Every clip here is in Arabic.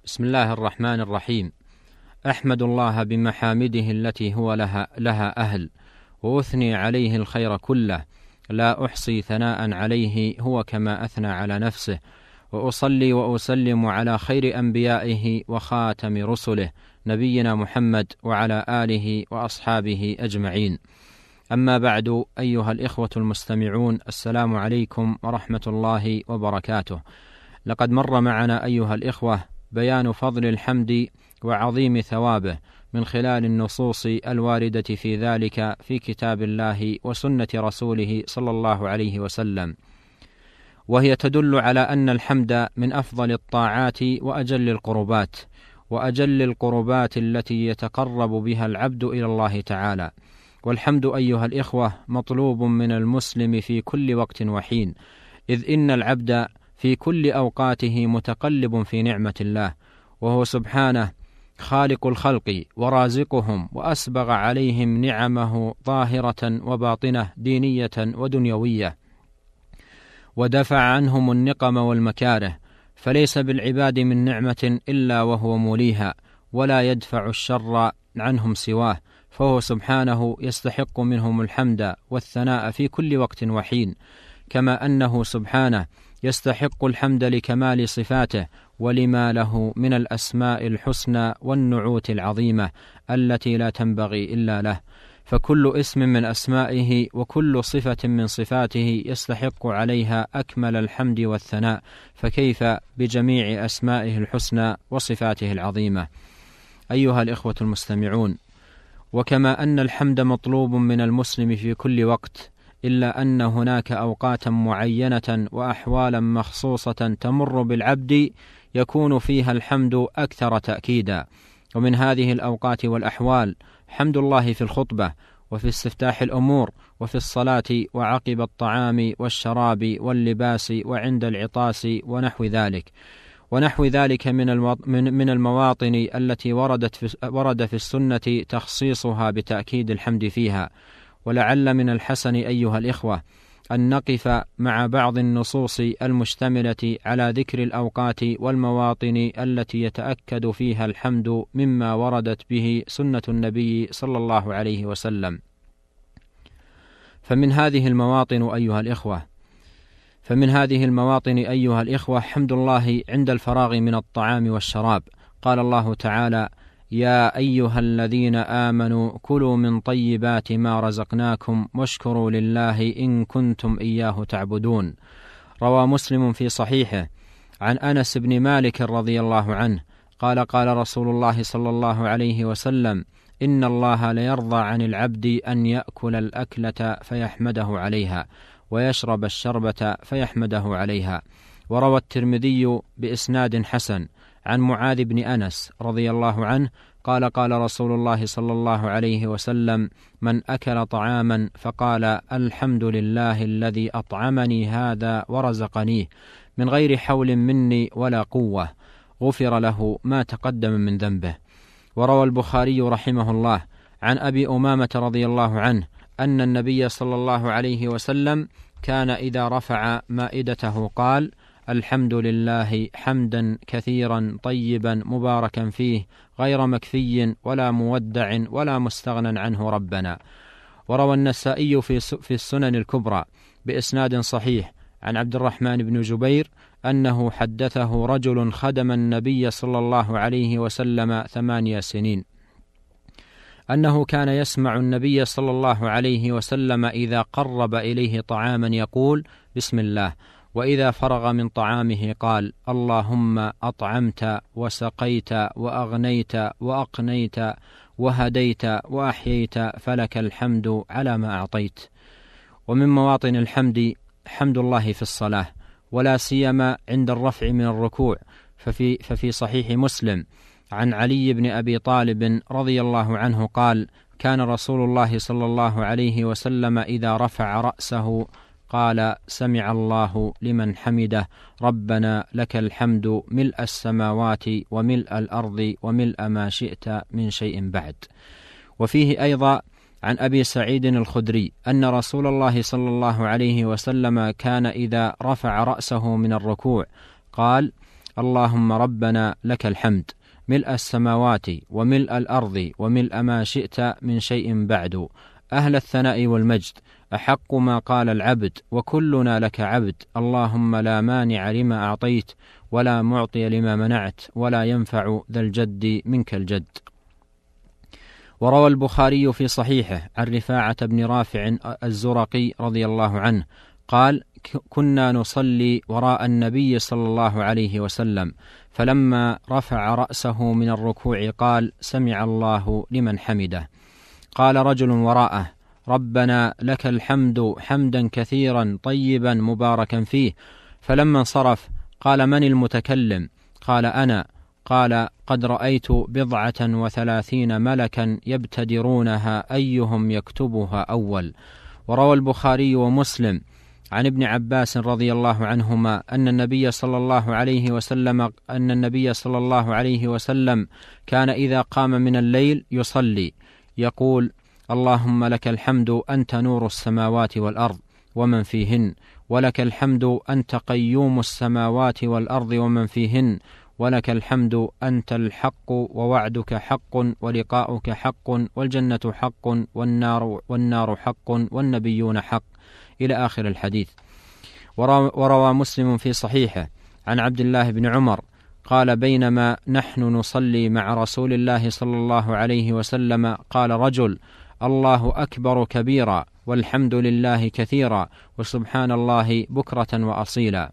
بسم الله الرحمن الرحيم. أحمد الله بمحامده التي هو لها أهل، وأثني عليه الخير كله، لا أحصي ثناء عليه هو كما أثنى على نفسه، وأصلي وأسلم على خير أنبيائه وخاتم رسله نبينا محمد وعلى آله وأصحابه أجمعين. أما بعد، أيها الإخوة المستمعون، السلام عليكم ورحمة الله وبركاته. لقد مر معنا أيها الإخوة بيان فضل الحمد وعظيم ثوابه من خلال النصوص الواردة في ذلك في كتاب الله وسنة رسوله صلى الله عليه وسلم، وهي تدل على أن الحمد من أفضل الطاعات وأجل القربات التي يتقرب بها العبد إلى الله تعالى. والحمد أيها الإخوة مطلوب من المسلم في كل وقت وحين، إذ إن العبد في كل أوقاته متقلب في نعمة الله، وهو سبحانه خالق الخلق ورازقهم، وأسبغ عليهم نعمه ظاهرة وباطنة دينية ودنيوية، ودفع عنهم النقم والمكاره، فليس بالعباد من نعمة إلا وهو موليها، ولا يدفع الشر عنهم سواه، فهو سبحانه يستحق منهم الحمد والثناء في كل وقت وحين، كما أنه سبحانه يستحق الحمد لكمال صفاته ولما له من الأسماء الحسنى والنعوت العظيمة التي لا تنبغي إلا له، فكل اسم من أسمائه وكل صفة من صفاته يستحق عليها أكمل الحمد والثناء، فكيف بجميع أسمائه الحسنى وصفاته العظيمة. أيها الإخوة المستمعون، وكما أن الحمد مطلوب من المسلم في كل وقت، إلا أن هناك أوقاتا معينة وأحوالا مخصوصة تمر بالعبد يكون فيها الحمد أكثر تأكيدا. ومن هذه الأوقات والأحوال حمد الله في الخطبة، وفي استفتاح الأمور، وفي الصلاة، وعقب الطعام والشراب واللباس، وعند العطاس، ونحو ذلك من المواطن التي ورد في السنة تخصيصها بتأكيد الحمد فيها. ولعل من الحسن أيها الإخوة أن نقف مع بعض النصوص المشتملة على ذكر الأوقات والمواطن التي يتأكد فيها الحمد مما وردت به سنة النبي صلى الله عليه وسلم. فمن هذه المواطن أيها الإخوة حمد الله عند الفراغ من الطعام والشراب. قال الله تعالى: يا أيها الذين آمنوا كلوا من طيبات ما رزقناكم واشكروا لله إن كنتم إياه تعبدون. روى مسلم في صحيحه عن أنس بن مالك رضي الله عنه قال: قال رسول الله صلى الله عليه وسلم: إن الله ليرضى عن العبد أن يأكل الأكلة فيحمده عليها، ويشرب الشربة فيحمده عليها. وروى الترمذي بإسناد حسن عن معاذ بن أنس رضي الله عنه قال: قال رسول الله صلى الله عليه وسلم: من أكل طعاما فقال الحمد لله الذي أطعمني هذا ورزقنيه من غير حول مني ولا قوة، غفر له ما تقدم من ذنبه. وروى البخاري رحمه الله عن أبي أمامة رضي الله عنه أن النبي صلى الله عليه وسلم كان إذا رفع مائدته قال: الحمد لله حمدا كثيرا طيبا مباركا فيه غير مكفي ولا مودع ولا مستغنى عنه ربنا. وروى النسائي في السنن الكبرى بإسناد صحيح عن عبد الرحمن بن جبير أنه حدثه رجل خدم النبي صلى الله عليه وسلم 8 سنين أنه كان يسمع النبي صلى الله عليه وسلم إذا قرب إليه طعاما يقول: بسم الله، وإذا فرغ من طعامه قال: اللهم أطعمت وسقيت وأغنيت وأقنيت وهديت وأحييت، فلك الحمد على ما أعطيت. ومن مواطن الحمد حمد الله في الصلاة، ولا سيما عند الرفع من الركوع، ففي صحيح مسلم عن علي بن أبي طالب رضي الله عنه قال: كان رسول الله صلى الله عليه وسلم إذا رفع رأسه قال: سمع الله لمن حمده، ربنا لك الحمد ملء السماوات وملء الأرض وملء ما شئت من شيء بعد. وفيه أيضا عن أبي سعيد الخدري أن رسول الله صلى الله عليه وسلم كان إذا رفع رأسه من الركوع قال: اللهم ربنا لك الحمد ملء السماوات وملء الأرض وملء ما شئت من شيء بعد، أهل الثناء والمجد، أحق ما قال العبد وكلنا لك عبد، اللهم لا مانع لما أعطيت ولا معطي لما منعت ولا ينفع ذا الجد منك الجد. وروى البخاري في صحيحه عن رفاعة بن رافع الزرقي رضي الله عنه قال: كنا نصلي وراء النبي صلى الله عليه وسلم، فلما رفع رأسه من الركوع قال: سمع الله لمن حمده. قال رجل وراءه: ربنا لك الحمد حمدا كثيرا طيبا مباركا فيه. فلما انصرف قال: من المتكلم؟ قال: أنا. قال: قد رأيت 37 ملكا يبتدرونها أيهم يكتبها أول. وروى البخاري ومسلم عن ابن عباس رضي الله عنهما أن النبي صلى الله عليه وسلم كان إذا قام من الليل يصلي يقول: اللهم لك الحمد أنت نور السماوات والأرض ومن فيهن، ولك الحمد أنت قيوم السماوات والأرض ومن فيهن، ولك الحمد أنت الحق ووعدك حق ولقاؤك حق والجنة حق والنار حق والنبيون حق، إلى آخر الحديث. وروى مسلم في صحيحه عن عبد الله بن عمر قال: بينما نحن نصلي مع رسول الله صلى الله عليه وسلم قال رجل: الله أكبر كبيرا والحمد لله كثيرا وسبحان الله بكرة وأصيلا.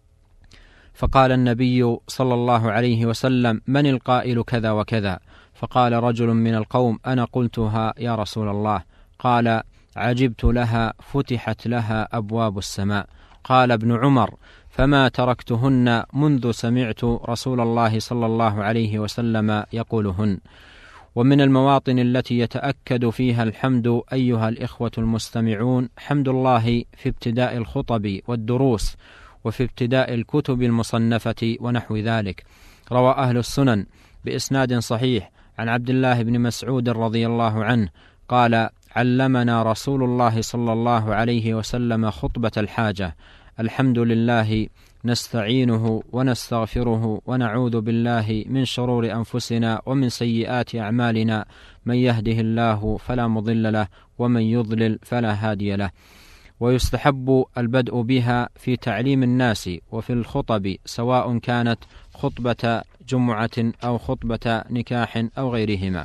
فقال النبي صلى الله عليه وسلم: من القائل كذا وكذا؟ فقال رجل من القوم: أنا قلتها يا رسول الله. قال: عجبت لها، فتحت لها أبواب السماء. قال ابن عمر: فما تركتهن منذ سمعت رسول الله صلى الله عليه وسلم يقولهن. ومن المواطن التي يتأكد فيها الحمد أيها الإخوة المستمعون حمد الله في ابتداء الخطب والدروس، وفي ابتداء الكتب المصنفة ونحو ذلك. روى أهل السنن بإسناد صحيح عن عبد الله بن مسعود رضي الله عنه قال: علمنا رسول الله صلى الله عليه وسلم خطبة الحاجة: الحمد لله نستعينه ونستغفره ونعوذ بالله من شرور أنفسنا ومن سيئات أعمالنا، من يهده الله فلا مضل له ومن يضلل فلا هادي له. ويستحب البدء بها في تعليم الناس وفي الخطب، سواء كانت خطبة جمعة أو خطبة نكاح أو غيرهما.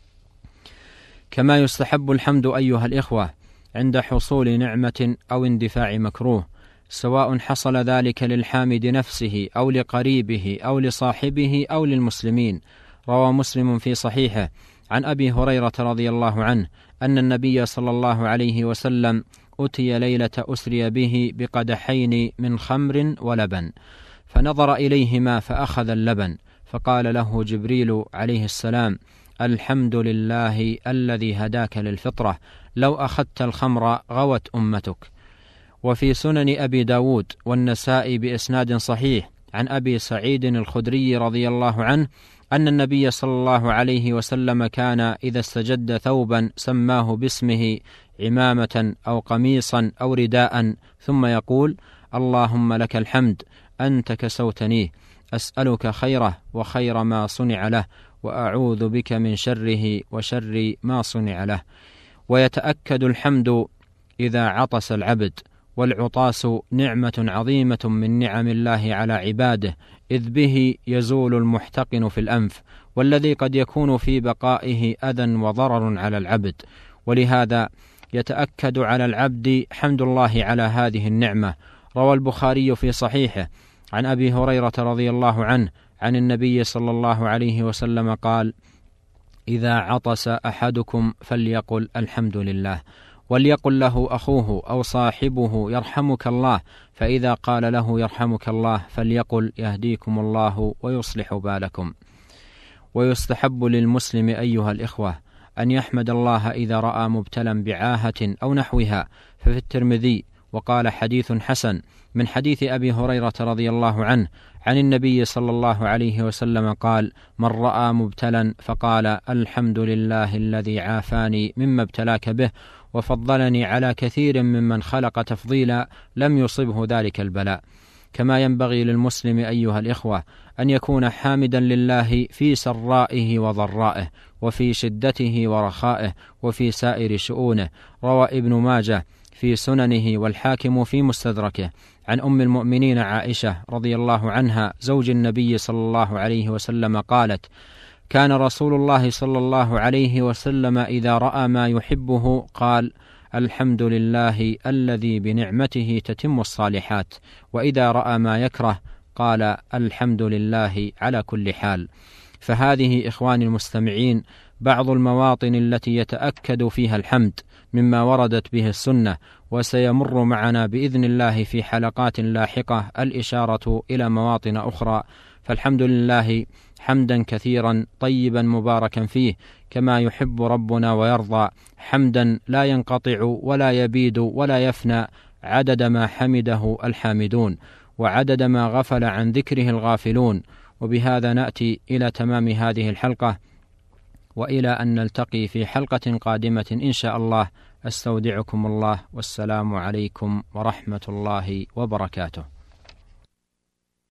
كما يستحب الحمد أيها الإخوة عند حصول نعمة أو اندفاع مكروه، سواء حصل ذلك للحامد نفسه أو لقريبه أو لصاحبه أو للمسلمين. روى مسلم في صحيحه عن أبي هريرة رضي الله عنه أن النبي صلى الله عليه وسلم أتي ليلة أسري به بقدحين من خمر ولبن، فنظر إليهما فأخذ اللبن، فقال له جبريل عليه السلام: الحمد لله الذي هداك للفطرة، لو أخذت الخمر غوت أمتك. وفي سنن أبي داود والنسائي بإسناد صحيح عن أبي سعيد الخدري رضي الله عنه أن النبي صلى الله عليه وسلم كان إذا استجد ثوبا سماه باسمه، عمامة أو قميصا أو رداء، ثم يقول: اللهم لك الحمد أنت كسوتنيه، أسألك خيره وخير ما صنع له، وأعوذ بك من شره وشر ما صنع له. ويتأكد الحمد إذا عطس العبد، والعطاس نعمة عظيمة من نعم الله على عباده، إذ به يزول المحتقن في الأنف، والذي قد يكون في بقائه أذى وضرر على العبد. ولهذا يتأكد على العبد حمد الله على هذه النعمة. روى البخاري في صحيحه عن أبي هريرة رضي الله عنه عن النبي صلى الله عليه وسلم قال: إذا عطس أحدكم فليقل الحمد لله، وليقل له أخوه أو صاحبه يرحمك الله، فإذا قال له يرحمك الله فليقل يهديكم الله ويصلح بالكم. ويستحب للمسلم أيها الإخوة أن يحمد الله إذا رأى مبتلا بعاهة أو نحوها، ففي الترمذي وقال حديث حسن من حديث أبي هريرة رضي الله عنه عن النبي صلى الله عليه وسلم قال: من رأى مبتلا فقال الحمد لله الذي عافاني مما ابتلاك به وفضلني على كثير ممن خلق تفضيلا، لم يصبه ذلك البلاء. كما ينبغي للمسلم أيها الإخوة أن يكون حامدا لله في سرائه وضرائه، وفي شدته ورخائه، وفي سائر شؤونه. روى ابن ماجه في سننه والحاكم في مستدركه عن أم المؤمنين عائشة رضي الله عنها زوج النبي صلى الله عليه وسلم قالت: كان رسول الله صلى الله عليه وسلم إذا رأى ما يحبه قال: الحمد لله الذي بنعمته تتم الصالحات، وإذا رأى ما يكره قال: الحمد لله على كل حال. فهذه إخواني المستمعين بعض المواطن التي يتأكد فيها الحمد مما وردت به السنة، وسيمر معنا بإذن الله في حلقات لاحقة الإشارة إلى مواطن أخرى. فالحمد لله حمدا كثيرا طيبا مباركا فيه كما يحب ربنا ويرضى، حمدا لا ينقطع ولا يبيد ولا يفنى، عدد ما حمده الحامدون وعدد ما غفل عن ذكره الغافلون. وبهذا نأتي إلى تمام هذه الحلقة، وإلى أن نلتقي في حلقة قادمة إن شاء الله. أستودعكم الله، والسلام عليكم ورحمة الله وبركاته.